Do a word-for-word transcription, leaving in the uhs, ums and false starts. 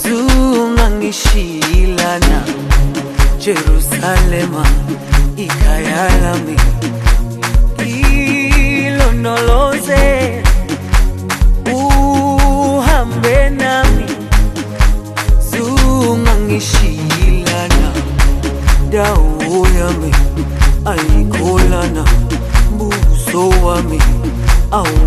Zungangishilana Jerusalema ikayalami ilonoloze uhambe nami zungangishilana dawo yami ayikholana buso wami awu